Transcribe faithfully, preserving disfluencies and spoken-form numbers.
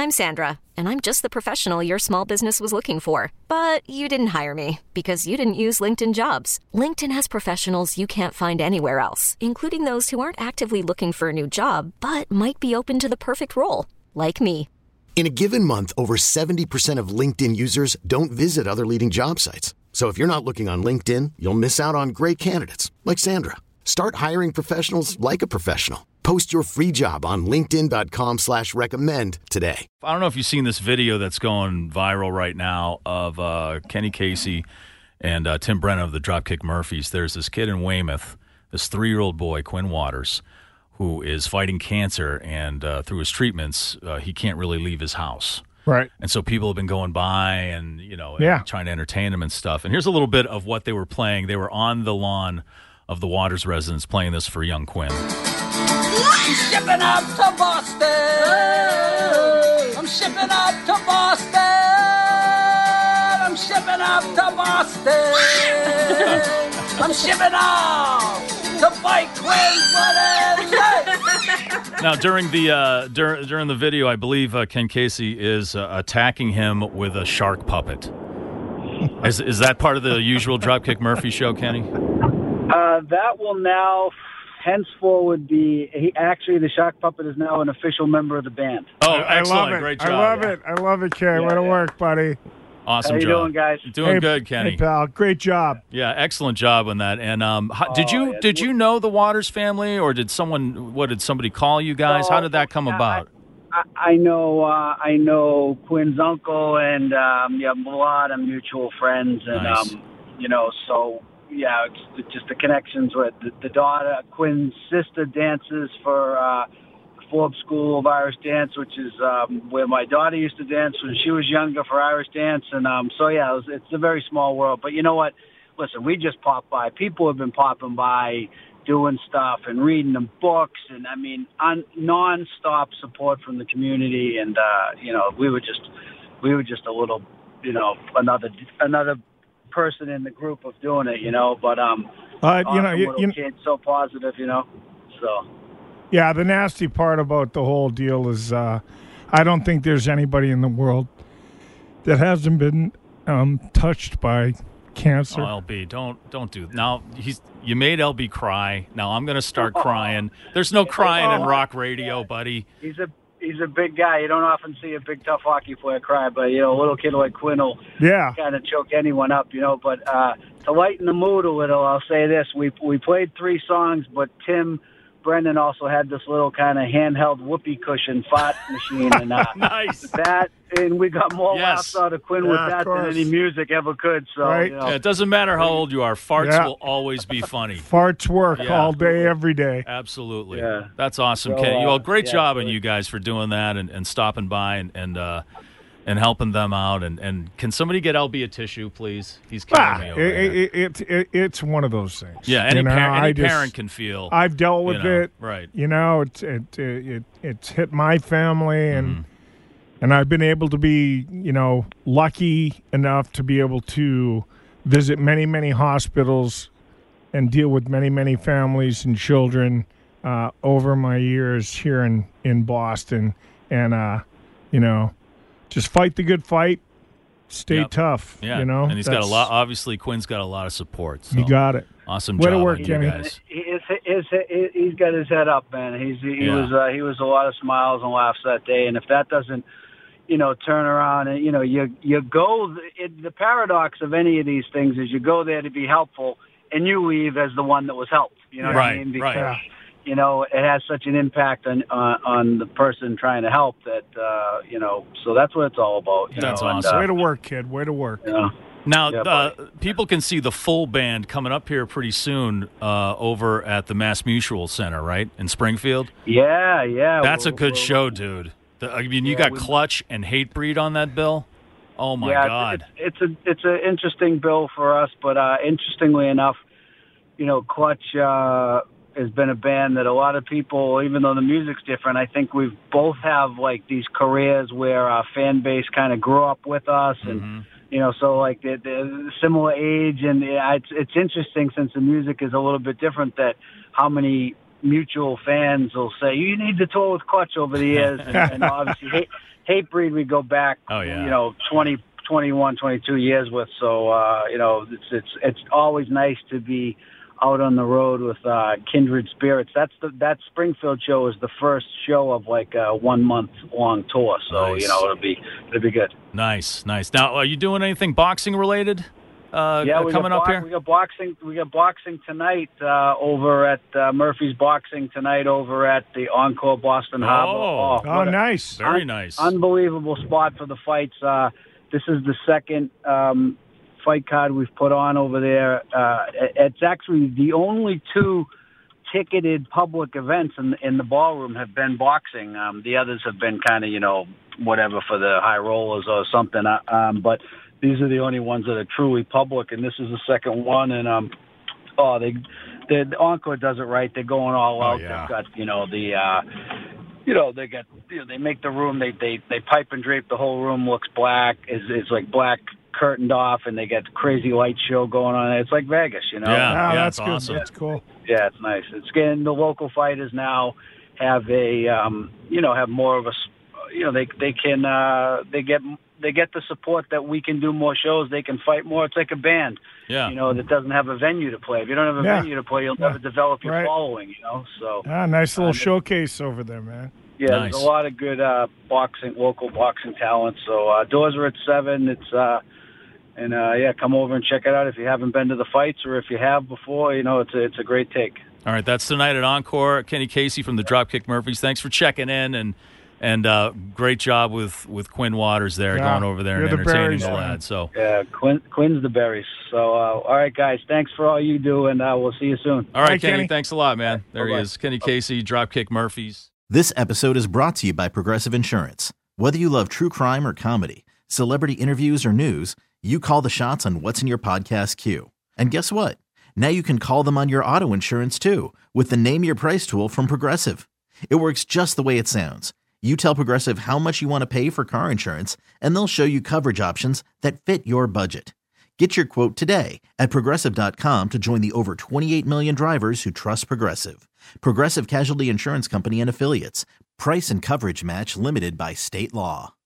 I'm Sandra, and I'm just the professional your small business was looking for. But you didn't hire me because you didn't use LinkedIn Jobs. LinkedIn has professionals you can't find anywhere else, including those who aren't actively looking for a new job, but might be open to the perfect role, like me. In a given month, over seventy percent of LinkedIn users don't visit other leading job sites. So if you're not looking on LinkedIn, you'll miss out on great candidates like Sandra. Start hiring professionals like a professional. Post your free job on linkedin.com slash recommend today. I don't know if you've seen this video that's going viral right now of uh, Kenny Casey and uh, Tim Brennan of the Dropkick Murphys. There's this kid in Weymouth, this three-year-old boy, Quinn Waters, who is fighting cancer, and uh, through his treatments, uh, he can't really leave his house. Right. And so people have been going by and, you know, yeah. and trying to entertain him and stuff. And here's a little bit of what they were playing. They were on the lawn of the Waters residence playing this for young Quinn. I'm shipping up to Boston. I'm shipping up to Boston. I'm shipping up to Boston. I'm shipping up to fight Quinn's Now, during the uh, dur- during the video, I believe uh, Ken Casey is uh, attacking him with a shark puppet. Is is that part of the usual Dropkick Murphy show, Kenny? Uh, that will now, henceforward, be he, actually the shark puppet is now an official member of the band. Oh, I excellent! love it. Great job! I love it. I love it, Ken. Yeah, Way to yeah. work, buddy. Awesome How you job. doing, guys? Doing hey, good, Kenny. Hey, pal. Great job. Yeah, excellent job on that. And um, how, did Oh, you yeah. did you know the Waters family, or did someone what did somebody call you guys? So, How did that come yeah, about? I, I know uh, I know Quinn's uncle, and um, yeah, a lot of mutual friends, and Nice. um, you know, so yeah, it's, it's just the connections with the, the daughter. Quinn's sister dances for uh, Forbes School of Irish Dance, which is um, where my daughter used to dance when she was younger for Irish Dance, and um, so yeah, it was, it's a very small world. But you know what? Listen, we just popped by. People have been popping by, doing stuff and reading them books, and I mean, on non-stop support from the community. And uh, you know, we were just, we were just a little, you know, another another person in the group of doing it, you know. But um, Uh, you know, awesome you, little you, kid, so positive, you know. So yeah, the nasty part about the whole deal is uh, I don't think there's anybody in the world that hasn't been um, touched by cancer. Oh, L B, don't don't do now. He's you made L B cry. Now I'm gonna start crying. There's no crying in rock radio, buddy. he's a he's a big guy. You don't often see a big tough hockey player cry, but you know, a little kid like Quinn will Yeah. kind of choke anyone up, you know. But uh, to lighten the mood a little, I'll say this: we we played three songs, but Tim Brennan also had this little kind of handheld whoopee cushion fart machine, and uh, Nice. that, and we got more Yes. laughs out of Quinn Yeah, with of that than course. any music ever could. So, Right. you know. Yeah, it doesn't matter how old you are. Farts Yeah. will always be funny. Farts work Yeah. all day, every day. Absolutely. Yeah. That's awesome, So, Kenny. Well, uh, great yeah, job on really. you guys for doing that and, and stopping by and and, uh, and helping them out. And, and can somebody get L B a tissue, please? He's killing Ah, me it, over here. it, it, it, it's one of those things. Yeah, any, You know, par- any I just- parent can feel. I've dealt with you know, it. Right. You know, it it it, it's hit my family, and Mm-hmm. and I've been able to be, you know, lucky enough to be able to visit many many hospitals and deal with many many families and children uh, over my years here in in Boston, and uh, you know, just fight the good fight, stay Yep. tough. Yeah. You know, and he's got a That's- lot. Obviously, Quinn's got a lot of support. So. You got it. Awesome Way to job work, on you Kenny. guys. He is, is, is, he's got his head up, man. He's he Yeah. was uh, he was a lot of smiles and laughs that day. And if that doesn't, you know, turn around and you know you you go. It, the paradox of any of these things is you go there to be helpful, and you leave as the one that was helped. You know what Right, I mean? right. Because you know it has such an impact on on, on the person trying to help that uh, you know. So that's what it's all about. You That's know? awesome. And, Way uh, to work, kid. Way to work. you know, Now, Yeah, uh, people can see the full band coming up here pretty soon uh, over at the Mass Mutual Center, right, in Springfield? yeah, yeah. That's a we're- good we're- show, dude. The, I mean, you Yeah, got we- Clutch and Hatebreed on that bill? Oh, my yeah, God. It's, it's a it's an interesting bill for us, but uh, interestingly enough, you know, Clutch uh, has been a band that a lot of people, even though the music's different, I think we've both have like these careers where our fan base kind of grew up with us, and Mm-hmm. you know, so like the, the similar age, and yeah, it's it's interesting since the music is a little bit different that how many mutual fans will say, you need to tour with Clutch over the years. And, and obviously, hate, Hatebreed we go back, oh, yeah. you know, twenty, twenty-one, twenty-two years with. So, uh, you know, it's, it's, it's always nice to be out on the road with uh, kindred spirits. That's the that Springfield show is the first show of like a one month long tour. So, nice. you know, it'll be, it'll be good. Nice, nice. Now, are you doing anything boxing related? Uh, yeah, we coming got up bo- here. We got boxing. We got boxing tonight uh, over at uh, Murphy's Boxing tonight over at the Encore Boston Harbor. Oh, Oh, what a nice. Very un- nice. Unbelievable spot for the fights. Uh, this is the second um, fight card we've put on over there. Uh, it's actually the only two ticketed public events in, in the ballroom have been boxing. Um, the others have been kind of, you know, whatever for the high rollers or something. Uh, um, but these are the only ones that are truly public, and this is the second one. And um, oh, they, they the Encore does it right. They're going all out. Oh, yeah. They've got, you know, the, uh, you know, they got, you know, they make the room. They they they pipe and drape the whole room. Looks black. It's, it's like black curtained off, and they got crazy light show going on. It's like Vegas, you know. Yeah. Oh, yeah, that's it's good. awesome. That's cool. Yeah, it's nice. It's getting the local fighters now have a, um, you know, have more of a, s- you know, they they can uh, they get they get the support that we can do more shows. They can fight more. It's like a band, Yeah. you know, that doesn't have a venue to play. If you don't have a Yeah. venue to play, you'll Yeah. never develop your Right. following, you know. So Ah, nice little Um, showcase over there, man. yeah, Nice. there's a lot of good uh, boxing, local boxing talent. So uh, doors are at seven. It's uh, and uh, yeah, come over and check it out if you haven't been to the fights, or if you have before. You know, it's a, it's a great take. All right, that's tonight at Encore. Kenny Casey from the Dropkick Murphys. Thanks for checking in, and and uh, great job with, with Quinn Waters there, Yeah, going over there you're and the entertaining Berries the fan. lad. So, Yeah, Quinn, Quinn's the berries. So, uh, all right, guys, thanks for all you do, and uh, we'll see you soon. all right, Bye, Kenny, Kenny. thanks a lot, man. There Bye-bye. he is, Kenny Casey, Dropkick Murphys. This episode is brought to you by Progressive Insurance. Whether you love true crime or comedy, celebrity interviews or news, you call the shots on what's in your podcast queue. And guess what? Now you can call them on your auto insurance too with the Name Your Price tool from Progressive. It works just the way it sounds. You tell Progressive how much you want to pay for car insurance, and they'll show you coverage options that fit your budget. Get your quote today at Progressive dot com to join the over twenty-eight million drivers who trust Progressive. Progressive Casualty Insurance Company and Affiliates. Price and coverage match limited by state law.